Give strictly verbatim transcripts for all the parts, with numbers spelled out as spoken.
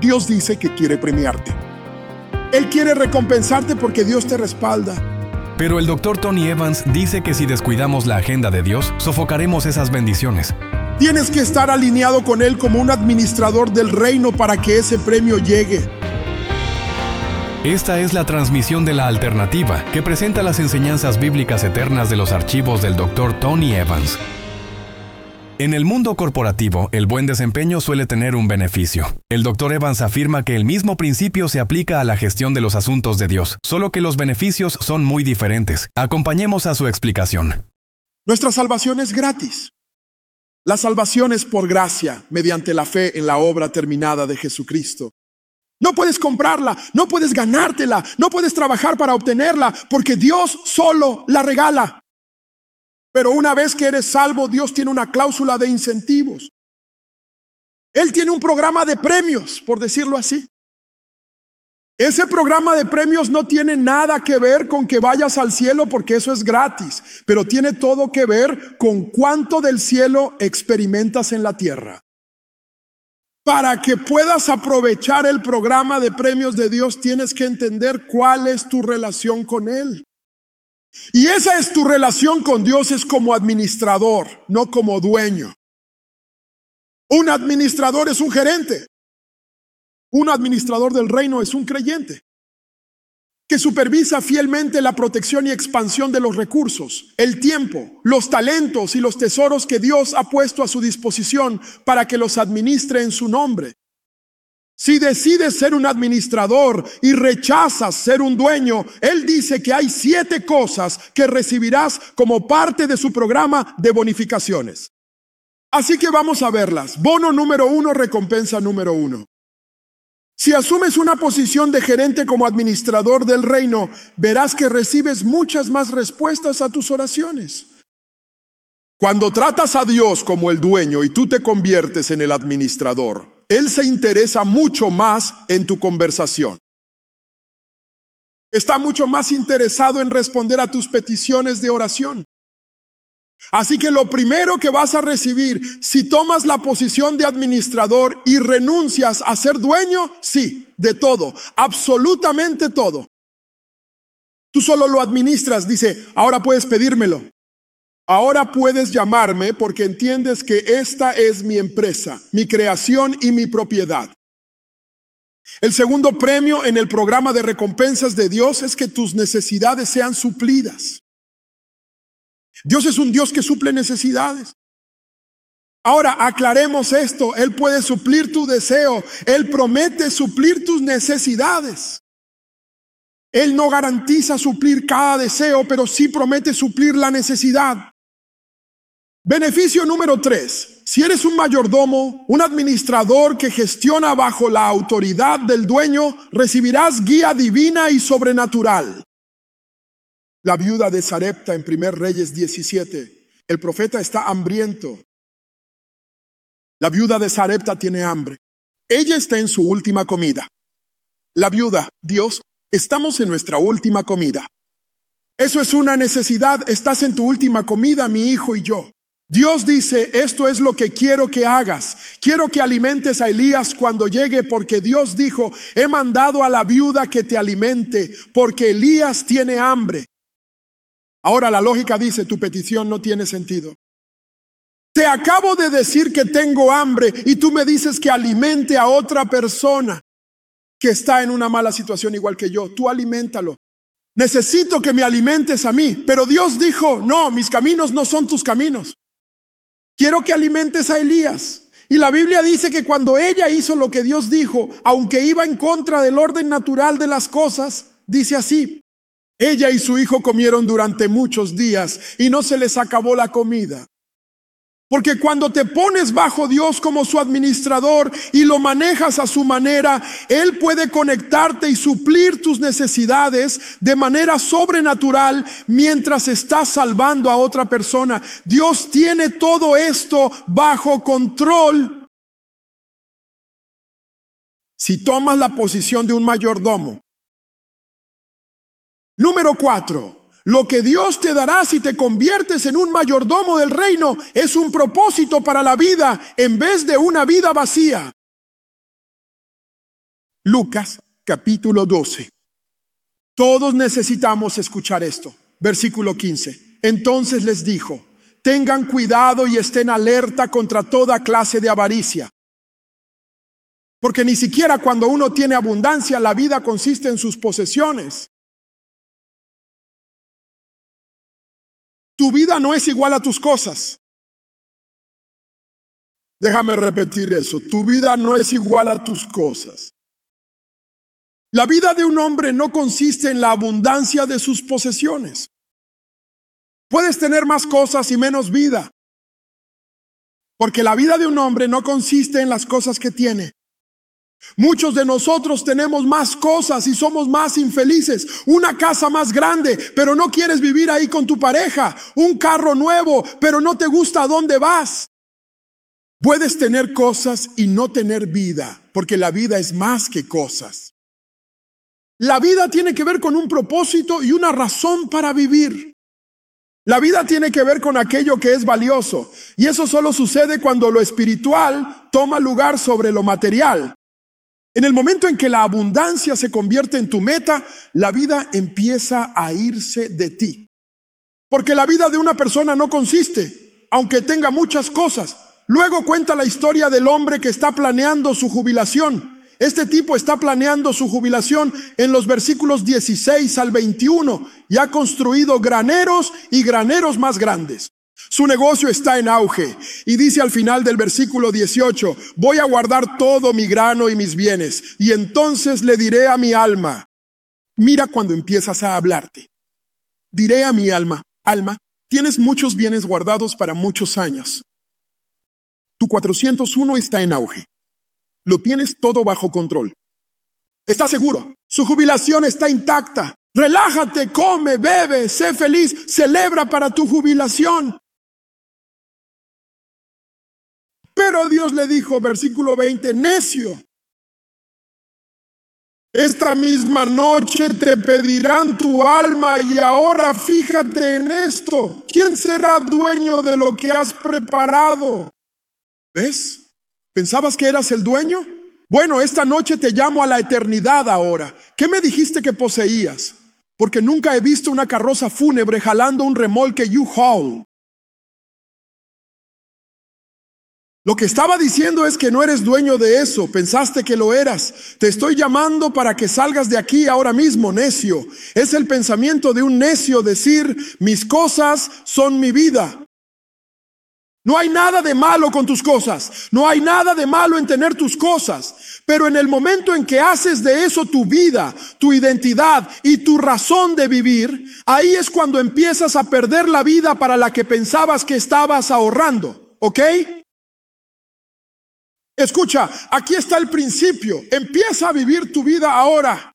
Dios dice que quiere premiarte. Él quiere recompensarte porque Dios te respalda. Pero el doctor Tony Evans dice que si descuidamos la agenda de Dios, sofocaremos esas bendiciones. Tienes que estar alineado con Él como un administrador del reino para que ese premio llegue. Esta es la transmisión de La Alternativa, que presenta las enseñanzas bíblicas eternas de los archivos del doctor Tony Evans. En el mundo corporativo, el buen desempeño suele tener un beneficio. El doctor Evans afirma que el mismo principio se aplica a la gestión de los asuntos de Dios, solo que los beneficios son muy diferentes. Acompañemos a su explicación. Nuestra salvación es gratis. La salvación es por gracia, mediante la fe en la obra terminada de Jesucristo. No puedes comprarla, no puedes ganártela, no puedes trabajar para obtenerla, porque Dios solo la regala. Pero una vez que eres salvo, Dios tiene una cláusula de incentivos. Él tiene un programa de premios, por decirlo así. Ese programa de premios no tiene nada que ver con que vayas al cielo, porque eso es gratis, pero tiene todo que ver con cuánto del cielo experimentas en la tierra. Para que puedas aprovechar el programa de premios de Dios, tienes que entender cuál es tu relación con Él. Y esa es tu relación con Dios, es como administrador, no como dueño. Un administrador es un gerente. Un administrador del reino es un creyente que supervisa fielmente la protección y expansión de los recursos, el tiempo, los talentos y los tesoros que Dios ha puesto a su disposición para que los administre en su nombre. Si decides ser un administrador y rechazas ser un dueño, Él dice que hay siete cosas que recibirás como parte de su programa de bonificaciones. Así que vamos a verlas. Bono número uno, recompensa número uno. Si asumes una posición de gerente como administrador del reino, verás que recibes muchas más respuestas a tus oraciones. Cuando tratas a Dios como el dueño y tú te conviertes en el administrador, Él se interesa mucho más en tu conversación. Está mucho más interesado en responder a tus peticiones de oración. Así que lo primero que vas a recibir, si tomas la posición de administrador y renuncias a ser dueño, sí, de todo, absolutamente todo. Tú solo lo administras, dice, ahora puedes pedírmelo. Ahora puedes llamarme porque entiendes que esta es mi empresa, mi creación y mi propiedad. El segundo premio en el programa de recompensas de Dios es que tus necesidades sean suplidas. Dios es un Dios que suple necesidades. Ahora, aclaremos esto. Él puede suplir tu deseo. Él promete suplir tus necesidades. Él no garantiza suplir cada deseo, pero sí promete suplir la necesidad. Beneficio número tres. Si eres un mayordomo, un administrador que gestiona bajo la autoridad del dueño, recibirás guía divina y sobrenatural. La viuda de Sarepta en Primer Reyes diecisiete. El profeta está hambriento. La viuda de Sarepta tiene hambre. Ella está en su última comida. La viuda, Dios, estamos en nuestra última comida. Eso es una necesidad. Estás en tu última comida, mi hijo y yo. Dios dice, esto es lo que quiero que hagas. Quiero que alimentes a Elías cuando llegue, porque Dios dijo, he mandado a la viuda que te alimente, porque Elías tiene hambre. Ahora la lógica dice, tu petición no tiene sentido. Te acabo de decir que tengo hambre y tú me dices que alimente a otra persona que está en una mala situación igual que yo. Tú aliméntalo. Necesito que me alimentes a mí. Pero Dios dijo, no, mis caminos no son tus caminos. Quiero que alimentes a Elías. Y la Biblia dice que cuando ella hizo lo que Dios dijo, aunque iba en contra del orden natural de las cosas, dice así, ella y su hijo comieron durante muchos días y no se les acabó la comida. Porque cuando te pones bajo Dios como su administrador y lo manejas a su manera, Él puede conectarte y suplir tus necesidades de manera sobrenatural mientras estás salvando a otra persona. Dios tiene todo esto bajo control. Si tomas la posición de un mayordomo. Número cuatro. Lo que Dios te dará si te conviertes en un mayordomo del reino es un propósito para la vida en vez de una vida vacía. Lucas capítulo doce. Todos necesitamos escuchar esto. Versículo quince. Entonces les dijo: tengan cuidado y estén alerta contra toda clase de avaricia. Porque ni siquiera cuando uno tiene abundancia, la vida consiste en sus posesiones. Tu vida no es igual a tus cosas. Déjame repetir eso. Tu vida no es igual a tus cosas. La vida de un hombre no consiste en la abundancia de sus posesiones. Puedes tener más cosas y menos vida, porque la vida de un hombre no consiste en las cosas que tiene. Muchos de nosotros tenemos más cosas y somos más infelices. Una casa más grande, pero no quieres vivir ahí con tu pareja. Un carro nuevo, pero no te gusta a dónde vas. Puedes tener cosas y no tener vida, porque la vida es más que cosas. La vida tiene que ver con un propósito y una razón para vivir. La vida tiene que ver con aquello que es valioso, y eso solo sucede cuando lo espiritual toma lugar sobre lo material. En el momento en que la abundancia se convierte en tu meta, la vida empieza a irse de ti. Porque la vida de una persona no consiste, aunque tenga muchas cosas. Luego cuenta la historia del hombre que está planeando su jubilación. Este tipo está planeando su jubilación en los versículos dieciséis al veintiuno y ha construido graneros y graneros más grandes. Su negocio está en auge y dice al final del versículo dieciocho: voy a guardar todo mi grano y mis bienes, y entonces le diré a mi alma. Mira cuando empiezas a hablarte. Diré a mi alma: alma, tienes muchos bienes guardados para muchos años. Tu cuatrocientos uno está en auge. Lo tienes todo bajo control. ¿Estás seguro? Su jubilación está intacta. Relájate, come, bebe, sé feliz, celebra para tu jubilación. Pero Dios le dijo, versículo veinte, necio. Esta misma noche te pedirán tu alma y ahora fíjate en esto. ¿Quién será dueño de lo que has preparado? ¿Ves? ¿Pensabas que eras el dueño? Bueno, esta noche te llamo a la eternidad ahora. ¿Qué me dijiste que poseías? Porque nunca he visto una carroza fúnebre jalando un remolque U-Haul. Lo que estaba diciendo es que no eres dueño de eso. Pensaste que lo eras. Te estoy llamando para que salgas de aquí ahora mismo, necio. Es el pensamiento de un necio decir: mis cosas son mi vida. No hay nada de malo con tus cosas, no hay nada de malo en tener tus cosas, pero en el momento en que haces de eso tu vida, tu identidad y tu razón de vivir, ahí es cuando empiezas a perder la vida para la que pensabas que estabas ahorrando, ¿ok? Escucha, aquí está el principio, empieza a vivir tu vida ahora.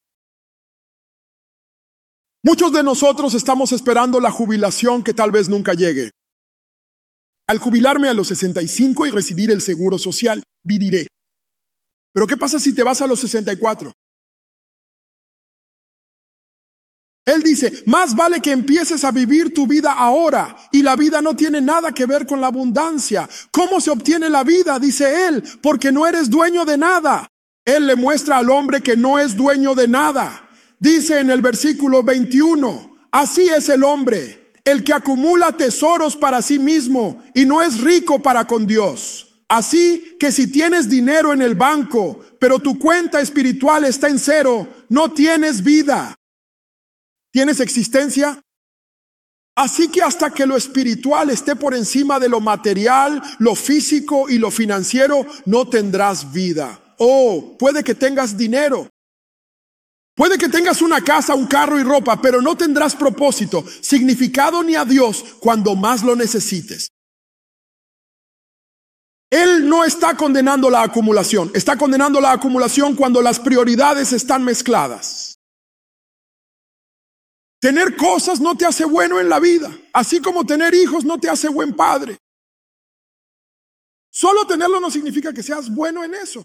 Muchos de nosotros estamos esperando la jubilación que tal vez nunca llegue. Al jubilarme a los sesenta y cinco y recibir el seguro social, viviré. Pero ¿qué pasa si te vas a los sesenta y cuatro? Él dice, más vale que empieces a vivir tu vida ahora, y la vida no tiene nada que ver con la abundancia. ¿Cómo se obtiene la vida? Dice él, porque no eres dueño de nada. Él le muestra al hombre que no es dueño de nada. Dice en el versículo veintiuno, así es el hombre, el que acumula tesoros para sí mismo y no es rico para con Dios. Así que si tienes dinero en el banco, pero tu cuenta espiritual está en cero, no tienes vida. ¿Tienes existencia? Así que hasta que lo espiritual esté por encima de lo material, lo físico y lo financiero, no tendrás vida. Oh, puede que tengas dinero. Puede que tengas una casa, un carro y ropa, pero no tendrás propósito, significado ni a Dios cuando más lo necesites. Él no está condenando la acumulación, está condenando la acumulación cuando las prioridades están mezcladas. Tener cosas no te hace bueno en la vida, así como tener hijos no te hace buen padre. Solo tenerlo no significa que seas bueno en eso.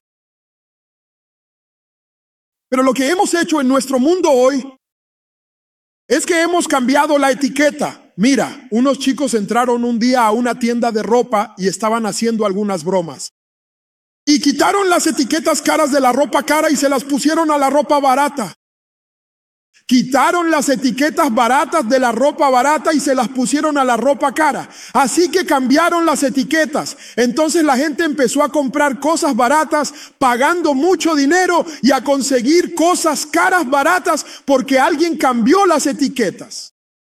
Pero lo que hemos hecho en nuestro mundo hoy es que hemos cambiado la etiqueta. Mira, unos chicos entraron un día a una tienda de ropa y estaban haciendo algunas bromas. Y quitaron las etiquetas caras de la ropa cara y se las pusieron a la ropa barata. Quitaron las etiquetas baratas de la ropa barata y se las pusieron a la ropa cara. Así que cambiaron las etiquetas. Entonces la gente empezó a comprar cosas baratas pagando mucho dinero y a conseguir cosas caras baratas porque alguien cambió las etiquetas.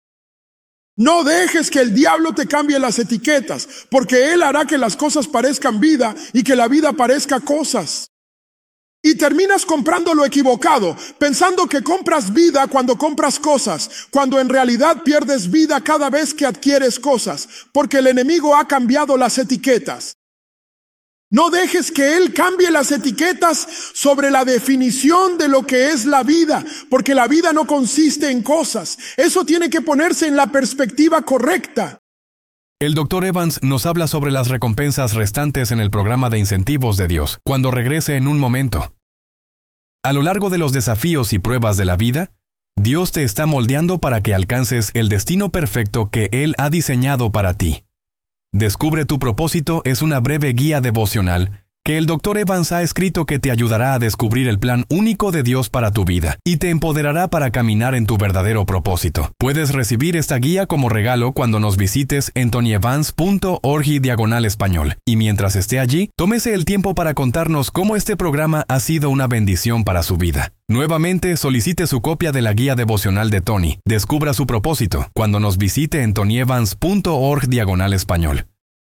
No dejes que el diablo te cambie las etiquetas, porque él hará que las cosas parezcan vida y que la vida parezca cosas. Y terminas comprando lo equivocado, pensando que compras vida cuando compras cosas, cuando en realidad pierdes vida cada vez que adquieres cosas, porque el enemigo ha cambiado las etiquetas. No dejes que él cambie las etiquetas sobre la definición de lo que es la vida, porque la vida no consiste en cosas. Eso tiene que ponerse en la perspectiva correcta. El doctor Evans nos habla sobre las recompensas restantes en el programa de incentivos de Dios, cuando regrese en un momento. A lo largo de los desafíos y pruebas de la vida, Dios te está moldeando para que alcances el destino perfecto que Él ha diseñado para ti. Descubre tu propósito es una breve guía devocional que el doctor Evans ha escrito que te ayudará a descubrir el plan único de Dios para tu vida y te empoderará para caminar en tu verdadero propósito. Puedes recibir esta guía como regalo cuando nos visites en tonyevans punto org diagonal español. Y mientras esté allí, tómese el tiempo para contarnos cómo este programa ha sido una bendición para su vida. Nuevamente, solicite su copia de la guía devocional de Tony. Descubra su propósito cuando nos visite en tonyevans punto org diagonal español.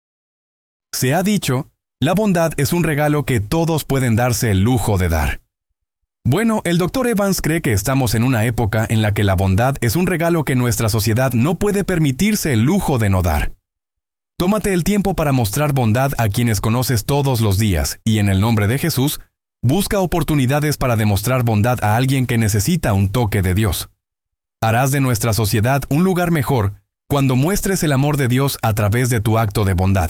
Se ha dicho, la bondad es un regalo que todos pueden darse el lujo de dar. Bueno, el doctor Evans cree que estamos en una época en la que la bondad es un regalo que nuestra sociedad no puede permitirse el lujo de no dar. Tómate el tiempo para mostrar bondad a quienes conoces todos los días y en el nombre de Jesús, busca oportunidades para demostrar bondad a alguien que necesita un toque de Dios. Harás de nuestra sociedad un lugar mejor cuando muestres el amor de Dios a través de tu acto de bondad.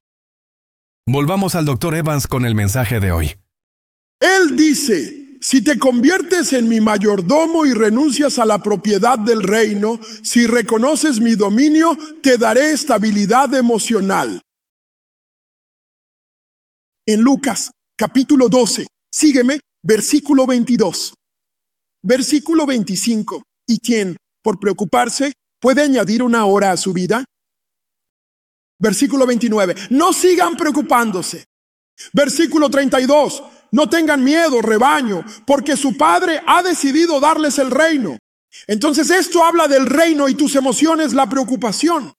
Volvamos al doctor Evans con el mensaje de hoy. Él dice, si te conviertes en mi mayordomo y renuncias a la propiedad del reino, si reconoces mi dominio, te daré estabilidad emocional. En Lucas, capítulo doce, sígueme, versículo veintidós. Versículo veinticinco. ¿Y quién, por preocuparse, puede añadir una hora a su vida? Versículo veintinueve, no sigan preocupándose. Versículo treinta y dos, no tengan miedo, rebaño, porque su Padre ha decidido darles el reino. Entonces esto habla del reino y tus emociones, la preocupación.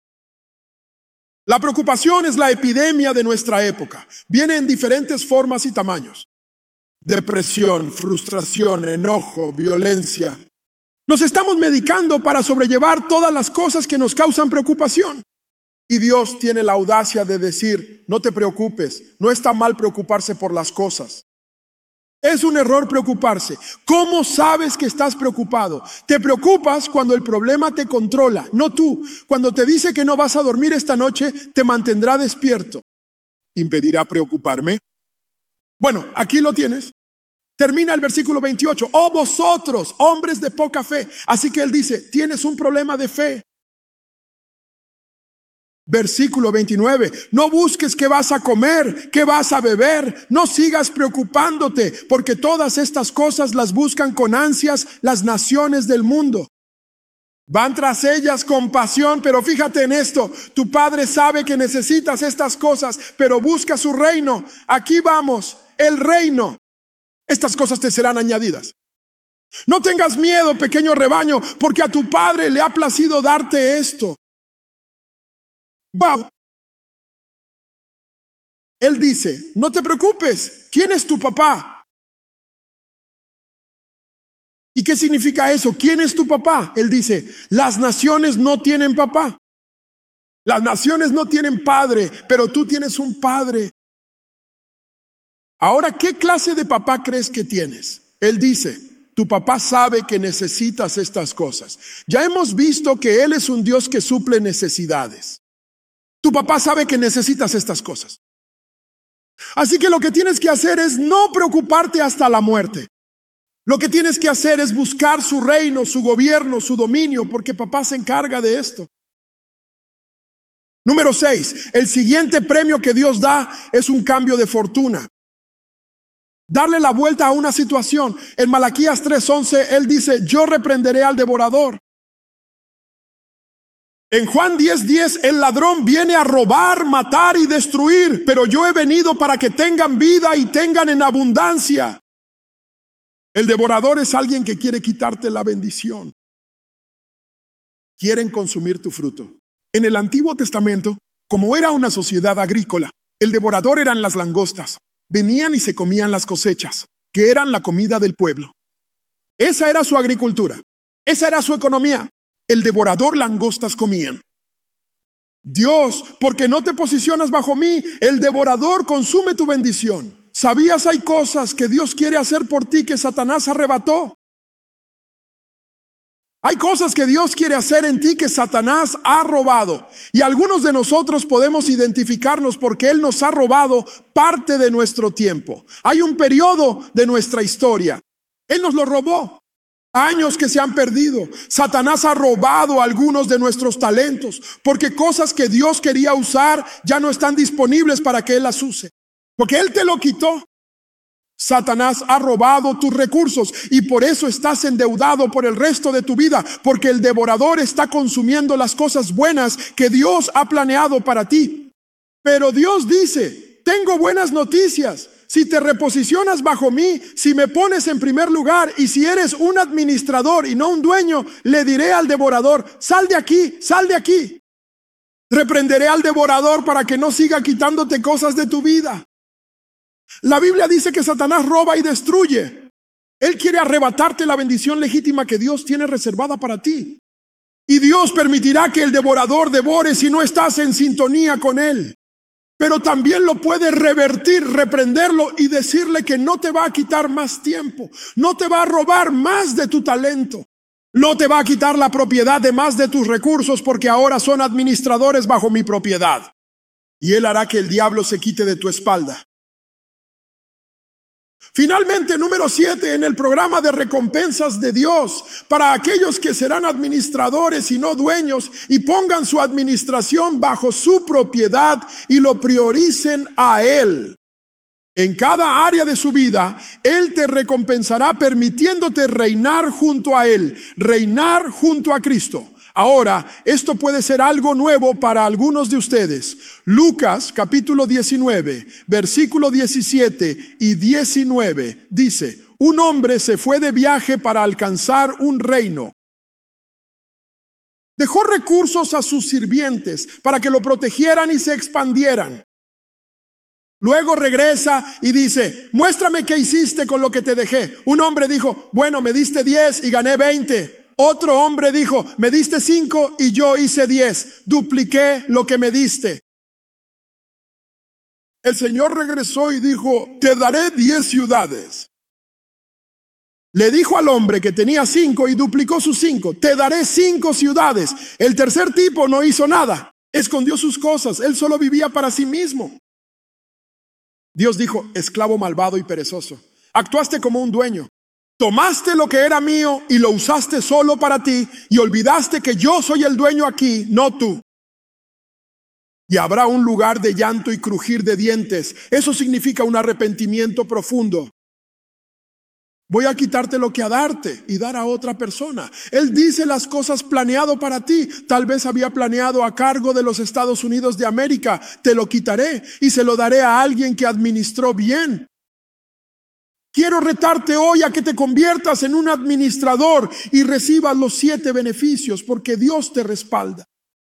La preocupación es la epidemia de nuestra época. Viene en diferentes formas y tamaños. Depresión, frustración, enojo, violencia. Nos estamos medicando para sobrellevar todas las cosas que nos causan preocupación. Y Dios tiene la audacia de decir, no te preocupes, no está mal preocuparse por las cosas. Es un error preocuparse. ¿Cómo sabes que estás preocupado? Te preocupas cuando el problema te controla, no tú. Cuando te dice que no vas a dormir esta noche, te mantendrá despierto. ¿Impedirá preocuparme? Bueno, aquí lo tienes. Termina el versículo veintiocho. Oh vosotros, hombres de poca fe. Así que él dice, tienes un problema de fe. Versículo veintinueve, no busques qué vas a comer, qué vas a beber, no sigas preocupándote, porque todas estas cosas las buscan con ansias las naciones del mundo. Van tras ellas con pasión, pero fíjate en esto, tu Padre sabe que necesitas estas cosas, pero busca su reino. Aquí vamos, el reino. Estas cosas te serán añadidas. No tengas miedo, pequeño rebaño, porque a tu Padre le ha placido darte esto. Wow. Él dice, no te preocupes, ¿quién es tu papá? ¿Y qué significa eso? ¿Quién es tu papá? Él dice, las naciones no tienen papá. Las naciones no tienen padre, pero tú tienes un padre. Ahora, ¿qué clase de papá crees que tienes? Él dice, tu papá sabe que necesitas estas cosas. Ya hemos visto que Él es un Dios que suple necesidades. Tu papá sabe que necesitas estas cosas. Así que lo que tienes que hacer es no preocuparte hasta la muerte. Lo que tienes que hacer es buscar su reino, su gobierno, su dominio, porque papá se encarga de esto. Número seis, el siguiente premio que Dios da es un cambio de fortuna. Darle la vuelta a una situación. En Malaquías tres once, él dice, yo reprenderé al devorador. En Juan diez diez, el ladrón viene a robar, matar y destruir, pero yo he venido para que tengan vida y tengan en abundancia. El devorador es alguien que quiere quitarte la bendición. Quieren consumir tu fruto. En el Antiguo Testamento, como era una sociedad agrícola, el devorador eran las langostas. Venían y se comían las cosechas, que eran la comida del pueblo. Esa era su agricultura. Esa era su economía. El devorador langostas comían. Dios, porque no te posicionas bajo mí, el devorador consume tu bendición. ¿Sabías hay cosas que Dios quiere hacer por ti que Satanás arrebató? Hay cosas que Dios quiere hacer en ti que Satanás ha robado. Y algunos de nosotros podemos identificarnos porque Él nos ha robado parte de nuestro tiempo. Hay un periodo de nuestra historia. Él nos lo robó. Años que se han perdido. Satanás ha robado algunos de nuestros talentos porque cosas que Dios quería usar ya no están disponibles para que Él las use. Porque Él te lo quitó. Satanás ha robado tus recursos y por eso estás endeudado por el resto de tu vida, porque el devorador está consumiendo las cosas buenas que Dios ha planeado para ti. Pero Dios dice, tengo buenas noticias. Si te reposicionas bajo mí, si me pones en primer lugar y si eres un administrador y no un dueño, le diré al devorador, sal de aquí, sal de aquí. Reprenderé al devorador para que no siga quitándote cosas de tu vida. La Biblia dice que Satanás roba y destruye. Él quiere arrebatarte la bendición legítima que Dios tiene reservada para ti. Y Dios permitirá que el devorador devore si no estás en sintonía con él. Pero también lo puede revertir, reprenderlo y decirle que no te va a quitar más tiempo. No te va a robar más de tu talento. No te va a quitar la propiedad de más de tus recursos porque ahora son administradores bajo mi propiedad. Y Él hará que el diablo se quite de tu espalda. Finalmente, número siete, en el programa de recompensas de Dios para aquellos que serán administradores y no dueños y pongan su administración bajo su propiedad y lo prioricen a Él. En cada área de su vida, Él te recompensará permitiéndote reinar junto a Él, reinar junto a Cristo. Ahora, esto puede ser algo nuevo para algunos de ustedes. Lucas capítulo diecinueve, versículo diecisiete y diecinueve dice, un hombre se fue de viaje para alcanzar un reino. Dejó recursos a sus sirvientes para que lo protegieran y se expandieran. Luego regresa y dice, muéstrame qué hiciste con lo que te dejé. Un hombre dijo, bueno, me diste diez y gané veinte. Otro hombre dijo, me diste cinco y yo hice diez. Dupliqué lo que me diste. El Señor regresó y dijo, te daré diez ciudades. Le dijo al hombre que tenía cinco y duplicó sus cinco, te daré cinco ciudades. El tercer tipo no hizo nada. Escondió sus cosas. Él solo vivía para sí mismo. Dios dijo, esclavo malvado y perezoso. Actuaste como un dueño. Tomaste lo que era mío y lo usaste solo para ti y olvidaste que yo soy el dueño aquí, no tú. Y habrá un lugar de llanto y crujir de dientes. Eso significa un arrepentimiento profundo. Voy a quitarte lo que a darte y dar a otra persona. Él dice las cosas planeado para ti. Tal vez había planeado a cargo de los Estados Unidos de América. Te lo quitaré y se lo daré a alguien que administró bien. Quiero retarte hoy a que te conviertas en un administrador y recibas los siete beneficios porque Dios te respalda.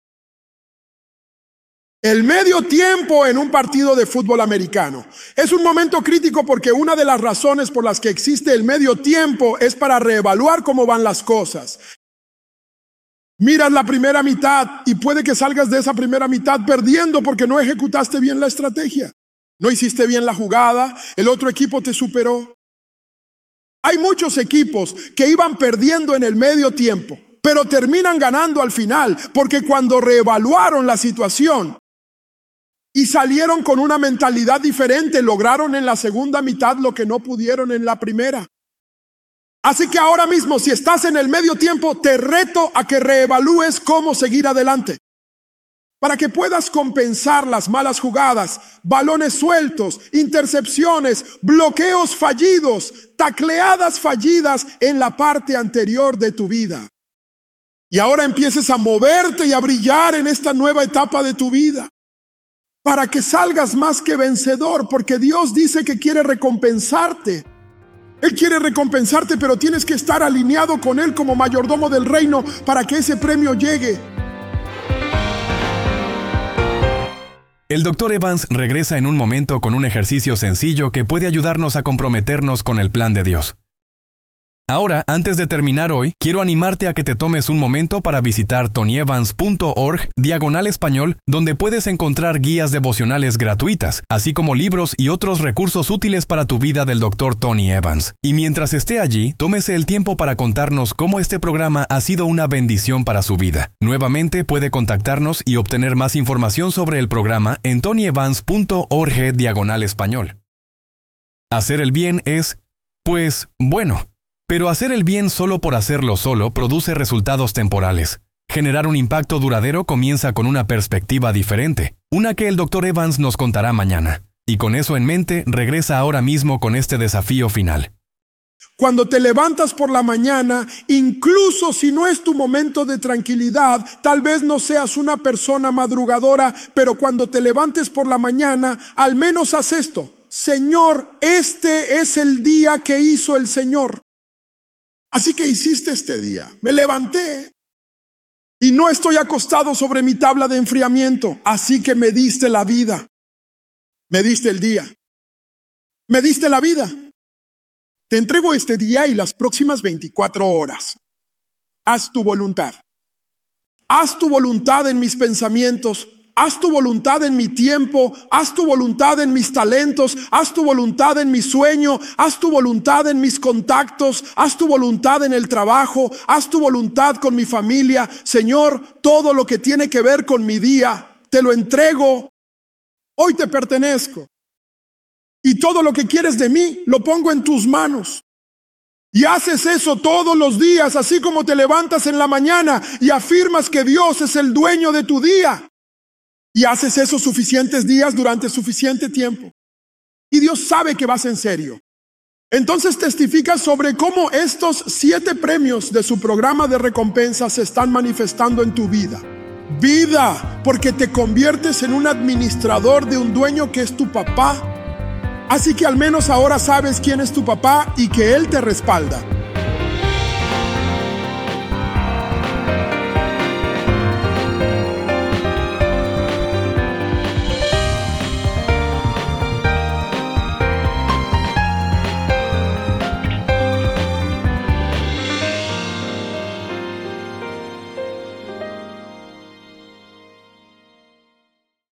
El medio tiempo en un partido de fútbol americano es un momento crítico porque una de las razones por las que existe el medio tiempo es para reevaluar cómo van las cosas. Miras la primera mitad y puede que salgas de esa primera mitad perdiendo porque no ejecutaste bien la estrategia. No hiciste bien la jugada, el otro equipo te superó. Hay muchos equipos que iban perdiendo en el medio tiempo, pero terminan ganando al final, porque cuando reevaluaron la situación y salieron con una mentalidad diferente, lograron en la segunda mitad lo que no pudieron en la primera. Así que ahora mismo, si estás en el medio tiempo, te reto a que reevalúes cómo seguir adelante. para que puedas compensar las malas jugadas, balones sueltos, intercepciones, bloqueos fallidos, tacleadas fallidas en la parte anterior de tu vida. Y ahora empieces a moverte y a brillar en esta nueva etapa de tu vida, para que salgas más que vencedor, porque Dios dice que quiere recompensarte. Él quiere recompensarte, pero tienes que estar alineado con Él como mayordomo del reino para que ese premio llegue. El doctor Evans regresa en un momento con un ejercicio sencillo que puede ayudarnos a comprometernos con el plan de Dios. Ahora, antes de terminar hoy, quiero animarte a que te tomes un momento para visitar tonyevans punto org diagonal español, donde puedes encontrar guías devocionales gratuitas, así como libros y otros recursos útiles para tu vida del doctor Tony Evans. Y mientras esté allí, tómese el tiempo para contarnos cómo este programa ha sido una bendición para su vida. Nuevamente puede contactarnos y obtener más información sobre el programa en tonyevans punto org diagonal español. Hacer el bien es, pues, bueno. Pero hacer el bien solo por hacerlo solo produce resultados temporales. Generar un impacto duradero comienza con una perspectiva diferente, una que el doctor Evans nos contará mañana. Y con eso en mente, regresa ahora mismo con este desafío final. Cuando te levantas por la mañana, incluso si no es tu momento de tranquilidad, tal vez no seas una persona madrugadora, pero cuando te levantes por la mañana, al menos haz esto. Señor, este es el día que hizo el Señor. Así que hiciste este día. Me levanté y no estoy acostado sobre mi tabla de enfriamiento. Así que me diste la vida. Me diste el día. Me diste la vida. Te entrego este día y las próximas veinticuatro horas. Haz tu voluntad. Haz tu voluntad en mis pensamientos. Haz tu voluntad en mi tiempo, haz tu voluntad en mis talentos, haz tu voluntad en mi sueño, haz tu voluntad en mis contactos, haz tu voluntad en el trabajo, haz tu voluntad con mi familia. Señor, todo lo que tiene que ver con mi día, te lo entrego. Hoy te pertenezco. Y todo lo que quieres de mí, lo pongo en tus manos. Y haces eso todos los días, así como te levantas en la mañana y afirmas que Dios es el dueño de tu día. Y haces eso suficientes días durante suficiente tiempo. Y Dios sabe que vas en serio. Entonces testificas sobre cómo estos siete premios de su programa de recompensas se están manifestando en tu vida. Vida, porque te conviertes en un administrador de un dueño que es tu papá. Así que al menos ahora sabes quién es tu papá y que Él te respalda.